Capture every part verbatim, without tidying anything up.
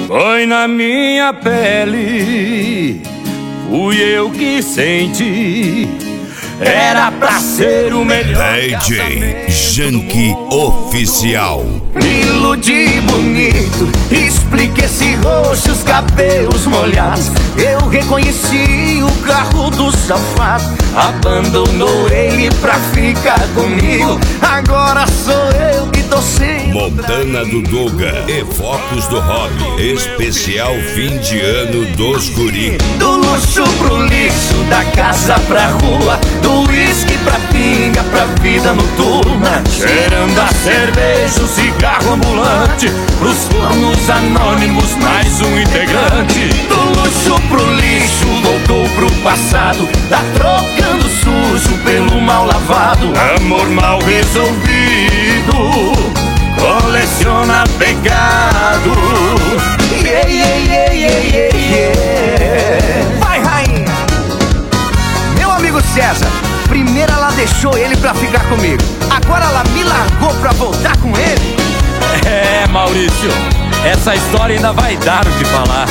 Foi na minha pele, fui eu que senti. Era pra ser o melhor. D J Janky Oficial. Me iludi bonito, expliquei esse rosto, os cabelos molhados. Eu reconheci o carro do safado. Abandonou ele pra ficar comigo. Agora sou eu que tô sem. Montana do Doga e Focos do Hobby. Especial fim de ano dos guri. Do luxo pro lixo, da casa pra rua, do uísque pra pinga, pra vida noturna. Cheirando a cerveja, o cigarro ambulante, pros fornos anônimos, mais um integrante. Do luxo pro lixo, voltou pro passado, tá trocando sujo pelo mal lavado. Amor mal resolvido, coleciona pecado. Yeah, yeah, yeah, yeah, yeah, yeah. Vai, rainha! Meu amigo César, primeiro ela deixou ele pra ficar comigo, agora ela me largou pra voltar com ele. É, Maurício, essa história ainda vai dar o que falar.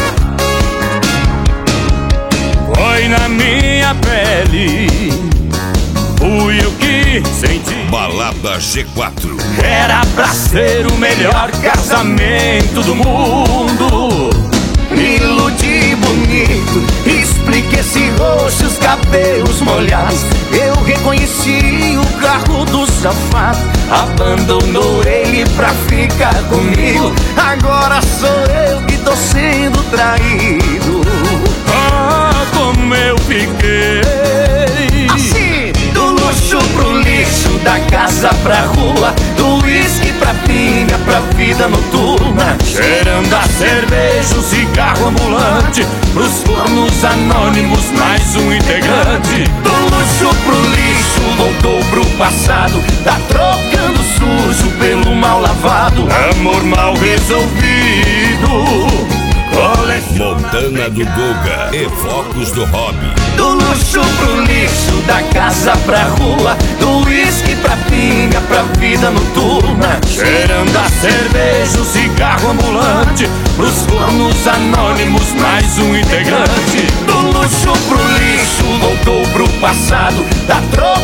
Foi na minha pele, fui eu que senti. Balada G quatro. Era pra ser o melhor casamento do mundo. Me iludi bonito, expliquei esse rosto, os cabelos molhados. Eu reconheci o carro do safado. Abandonou ele pra ficar comigo. Agora sou eu que tô sendo traído. Ah, como eu fiquei Assim, do luxo pro lixo, da casa pra rua, do uísque pra pinga, pra vida noturna. Cheirando a cerveja, o cigarro ambulante, pros fornos anônimos, mais um integrante. Do luxo pro lixo, voltou pro passado, tá trocando sujo pelo mal lavado. Amor mal resolvido, coleciona. Montana do Doga e Focos do Hobby. Do luxo pro lixo, da casa pra rua, do uísque pra pinga, pra vida noturna. Cheirando a cerveja, o cigarro ambulante, pros fornos anônimos, mais um integrante. Do luxo pro lixo, voltou pro passado, da troca